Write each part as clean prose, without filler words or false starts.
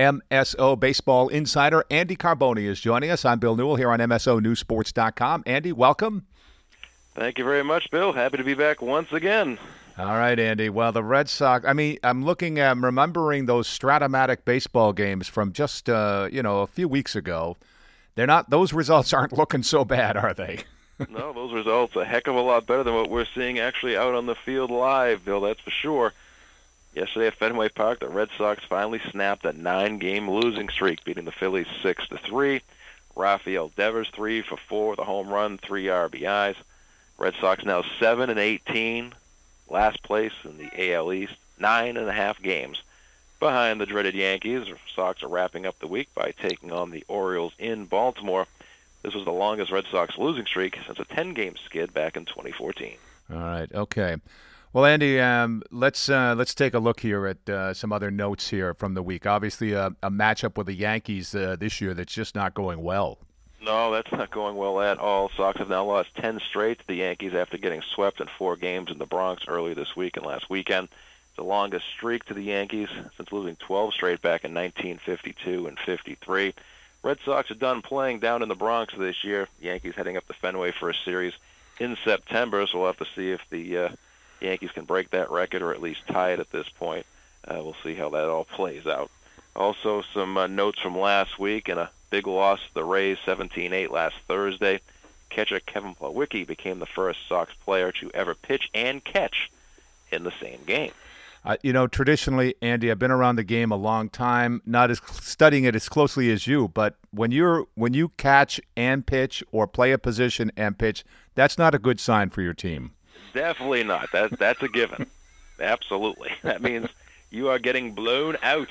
MSO Baseball Insider Andy Carboni is joining us. I'm Bill Newell here on MSONewsports.com. Andy, welcome. Thank you very much, Bill. Happy to be back once again. All right, Andy. Well, the Red Sox, I'm remembering those Stratomatic baseball games from just, a few weeks ago. Those results aren't looking so bad, are they? No, those results a heck of a lot better than what we're seeing actually out on the field live, Bill, that's for sure. Yesterday at Fenway Park, the Red Sox finally snapped a 9-game losing streak, beating the Phillies 6-3. Rafael Devers 3 for 4 with a home run, 3 RBIs. Red Sox now 7-18, last place in the AL East, 9.5 games behind the dreaded Yankees. The Sox are wrapping up the week by taking on the Orioles in Baltimore. This was the longest Red Sox losing streak since a 10-game skid back in 2014. All right, okay. Well, Andy, let's take a look here at some other notes here from the week. Obviously, a matchup with the Yankees this year that's just not going well. No, that's not going well at all. Sox have now lost 10 straight to the Yankees after getting swept in 4 games in the Bronx earlier this week and last weekend. It's the longest streak to the Yankees since losing 12 straight back in 1952 and 53. Red Sox are done playing down in the Bronx this year. Yankees heading up to Fenway for a series in September, so we'll have to see if the Yankees can break that record or at least tie it at this point. We'll see how that all plays out. Also, some notes from last week and a big loss to the Rays 17-8 last Thursday. Catcher Kevin Plawecki became the first Sox player to ever pitch and catch in the same game. Traditionally, Andy, I've been around the game a long time, not as studying it as closely as you, but when you catch and pitch or play a position and pitch, that's not a good sign for your team. Definitely not. That's a given. Absolutely. That means you are getting blown out.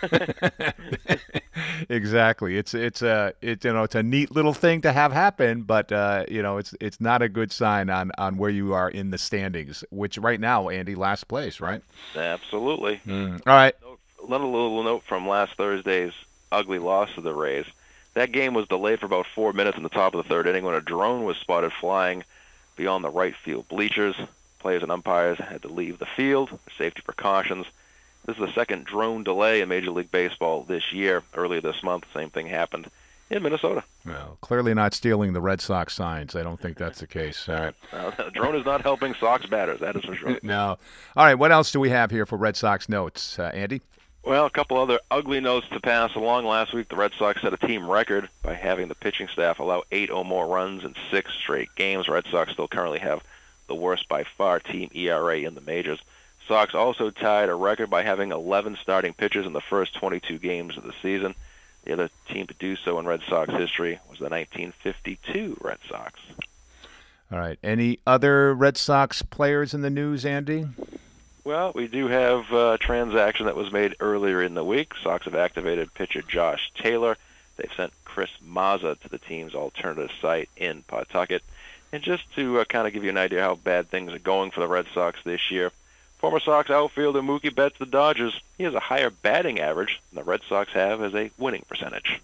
Exactly. It's a neat little thing to have happen, but it's not a good sign on where you are in the standings, which right now, Andy, last place, right? Absolutely. All right. Another little note from last Thursday's ugly loss to the Rays. That game was delayed for about 4 minutes in the top of the third inning when a drone was spotted flying beyond the right field bleachers. Players and umpires had to leave the field for safety precautions. This is the second drone delay in Major League Baseball this year. Earlier this month, the same thing happened in Minnesota. Well, clearly not stealing the Red Sox signs. I don't think that's the case. All right. The drone is not helping Sox batters, that is for sure. No. All right, what else do we have here for Red Sox notes, Andy? Well, a couple other ugly notes to pass along. Last week, the Red Sox set a team record by having the pitching staff allow 8 or more runs in 6 straight games. Red Sox still currently have the worst by far team ERA in the majors. Sox also tied a record by having 11 starting pitchers in the first 22 games of the season. The other team to do so in Red Sox history was the 1952 Red Sox. All right. Any other Red Sox players in the news, Andy? Well, we do have a transaction that was made earlier in the week. Sox have activated pitcher Josh Taylor. They've sent Chris Mazza to the team's alternative site in Pawtucket. And just to kind of give you an idea how bad things are going for the Red Sox this year, former Sox outfielder Mookie Betts, the Dodgers, he has a higher batting average than the Red Sox have as a winning percentage.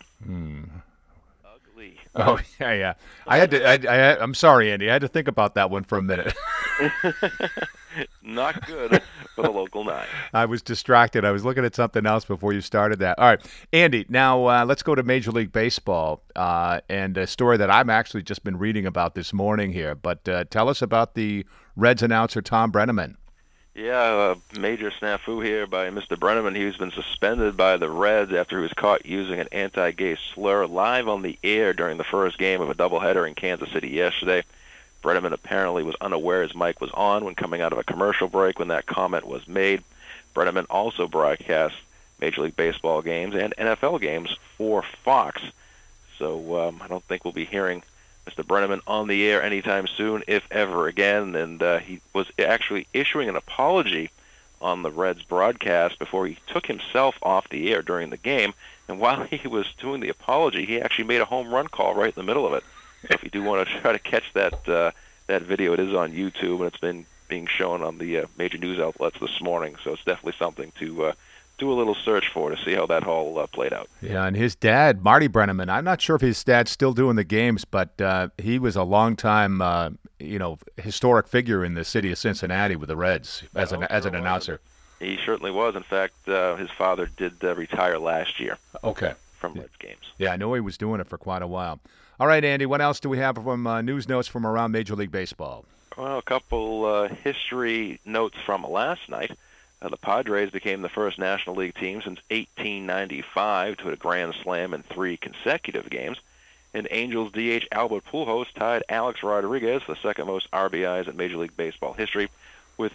Ugly. Oh, yeah. I'm sorry, Andy. I had to think about that one for a minute. Not good for the local 9. I was distracted. I was looking at something else before you started that. All right, Andy, now let's go to Major League Baseball and a story that I've actually just been reading about this morning here. But tell us about the Reds announcer, Tom Brennaman. Yeah, a major snafu here by Mr. Brennaman. He's been suspended by the Reds after he was caught using an anti-gay slur live on the air during the first game of a doubleheader in Kansas City yesterday. Brennaman apparently was unaware his mic was on when coming out of a commercial break when that comment was made. Brennaman also broadcast Major League Baseball games and NFL games for Fox. So I don't think we'll be hearing Mr. Brennaman on the air anytime soon, if ever again. And he was actually issuing an apology on the Reds broadcast before he took himself off the air during the game. And while he was doing the apology, he actually made a home run call right in the middle of it. So if you do want to try to catch that video, it is on YouTube, and it's been being shown on the major news outlets this morning. So it's definitely something to do a little search for to see how that all played out. Yeah, and his dad, Marty Brennaman, I'm not sure if his dad's still doing the games, but he was a long-time, historic figure in the city of Cincinnati with the Reds as an announcer. He certainly was. In fact, his father did retire last year Okay. from Reds games. Yeah, I know he was doing it for quite a while. All right, Andy, what else do we have from news notes from around Major League Baseball? Well, a couple history notes from last night. The Padres became the first National League team since 1895 to hit a grand slam in 3 consecutive games. And Angels DH Albert Pujols tied Alex Rodriguez for the second most RBIs in Major League Baseball history with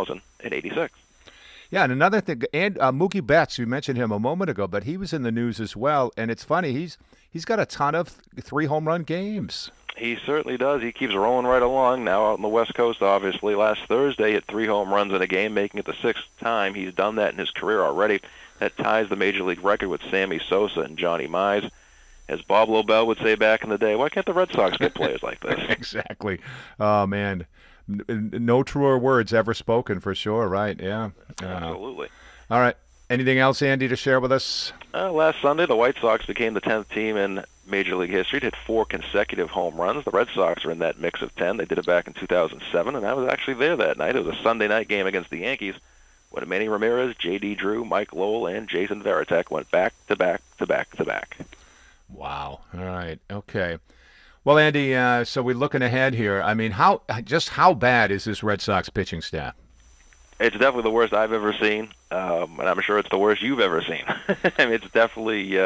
2,086. Yeah, and another thing, and Mookie Betts, you mentioned him a moment ago, but he was in the news as well. And it's funny, he's got a ton of 3 home run games. He certainly does. He keeps rolling right along. Now out on the West Coast, obviously. Last Thursday, hit 3 home runs in a game, making it the 6th time he's done that in his career already. That ties the Major League record with Sammy Sosa and Johnny Mize. As Bob Lobel would say back in the day, why can't the Red Sox get players like this? Exactly. Oh, man. No truer words ever spoken, for sure, right? Yeah. Absolutely. All right. Anything else, Andy, to share with us? Last Sunday, the White Sox became the 10th team in Major League history to hit 4 consecutive home runs. The Red Sox are in that mix of 10. They did it back in 2007, and I was actually there that night. It was a Sunday night game against the Yankees when Manny Ramirez, J.D. Drew, Mike Lowell, and Jason Varitek went back to back to back to back. Wow. All right. Okay. Well, Andy, so we're looking ahead here. I mean, how bad is this Red Sox pitching staff? It's definitely the worst I've ever seen, and I'm sure it's the worst you've ever seen. I mean, it's definitely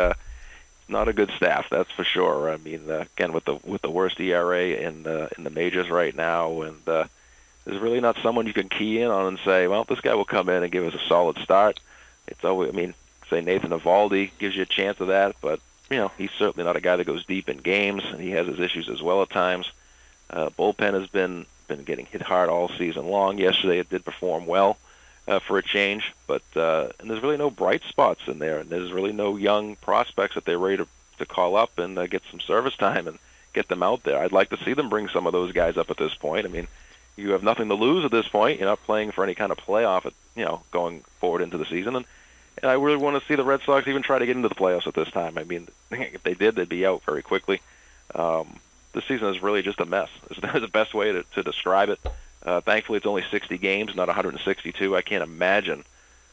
not a good staff, that's for sure. I mean, again, with the worst ERA in the majors right now, and there's really not someone you can key in on and say, well, this guy will come in and give us a solid start. It's always, I mean, say Nathan Eovaldi gives you a chance of that, but he's certainly not a guy that goes deep in games, and he has his issues as well at times. Bullpen has been getting hit hard all season long. Yesterday it did perform well for a change, but and there's really no bright spots in there, and there's really no young prospects that they're ready to call up and get some service time and get them out there. I'd like to see them bring some of those guys up at this point. I mean, you have nothing to lose at this point. You're not playing for any kind of playoff, going forward into the season, and I really want to see the Red Sox even try to get into the playoffs at this time. I mean, if they did, they'd be out very quickly. This season is really just a mess. That's the best way to describe it. Thankfully, it's only 60 games, not 162. I can't imagine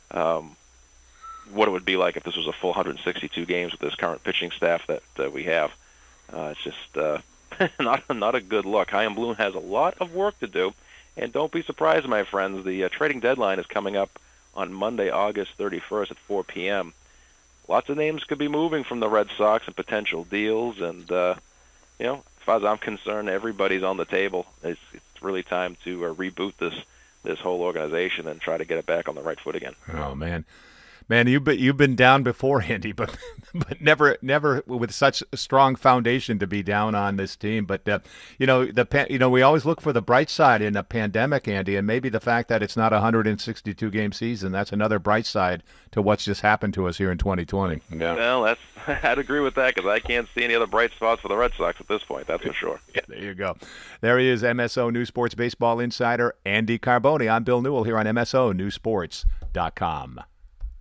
what it would be like if this was a full 162 games with this current pitching staff that we have. It's just not a good look. Chaim Bloom has a lot of work to do, and don't be surprised, my friends. The trading deadline is coming up on Monday, August 31st at 4 p.m. Lots of names could be moving from the Red Sox and potential deals, and as far as I'm concerned, everybody's on the table. It's really time to reboot this whole organization and try to get it back on the right foot again. Oh man, you've been down before, Andy, but never with such a strong foundation to be down on this team. But we always look for the bright side in a pandemic, Andy, and maybe the fact that it's not a 162 game season, that's another bright side to what's just happened to us here in 2020. Yeah. Well, I'd agree with that because I can't see any other bright spots for the Red Sox at this point. That's for sure. Yeah, there you go. There he is, MSO News Sports baseball insider Andy Carboni. I'm Bill Newell here on MSO Newsports.com.